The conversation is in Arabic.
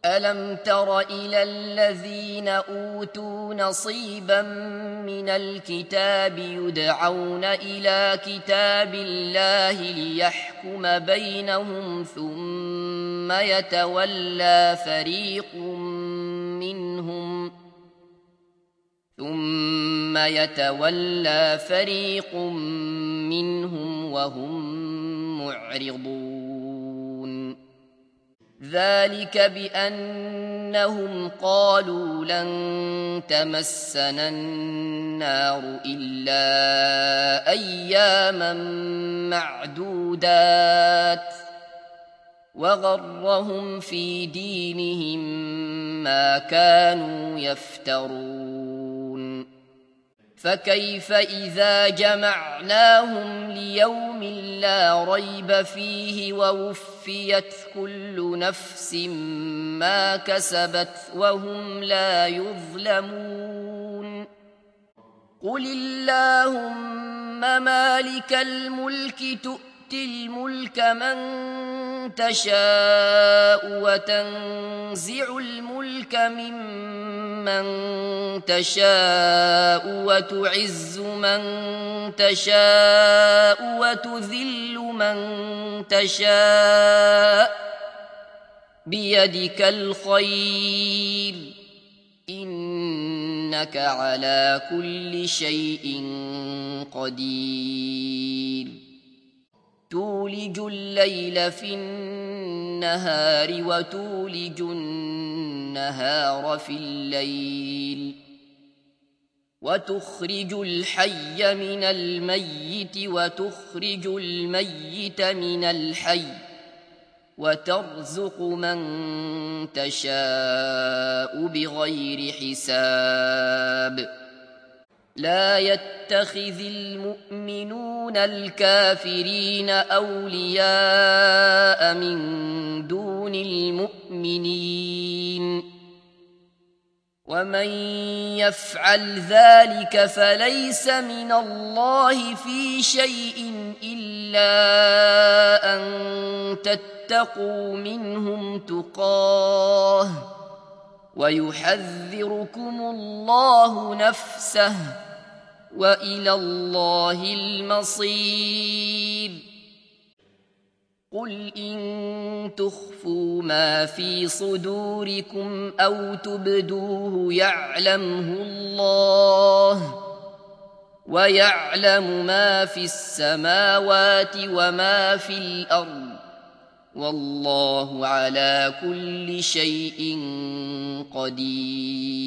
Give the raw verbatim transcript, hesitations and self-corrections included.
ألم تر إلى الذين أوتوا نصيبا من الكتاب يدعون إلى كتاب الله ليحكم بينهم ثم يتولى فريق منهم ثم يتولى فريق منهم وهم معرضون ذلك بأنهم قالوا لن تمسنا النار إلا أياما معدودات وغرهم في دينهم ما كانوا يفترون فكيف إذا جمعناهم ليوم لا ريب فيه ووفيت كل نفس ما كسبت وهم لا يظلمون قل اللهم مالك الملك تؤتي الملك من تشاء وتنزع الملك ممن تشاء وتعز من تشاء وتذل من تشاء بيدك الخير إنك على كل شيء قدير تولج الليل في النهار وتولج النهار في الليل وتخرج الحي من الميت وتخرج الميت من الحي وترزق من تشاء بغير حساب لا يتخذ المؤمنون الكافرين أولياء من دون المؤمنين ومن يفعل ذلك فليس من الله في شيء إلا أن تتقوا منهم تقاه ويحذركم الله نفسه وإلى الله المصير قل إن تخفوا ما في صدوركم أو تبدوه يعلمه الله ويعلم ما في السماوات وما في الأرض والله على كل شيء قدير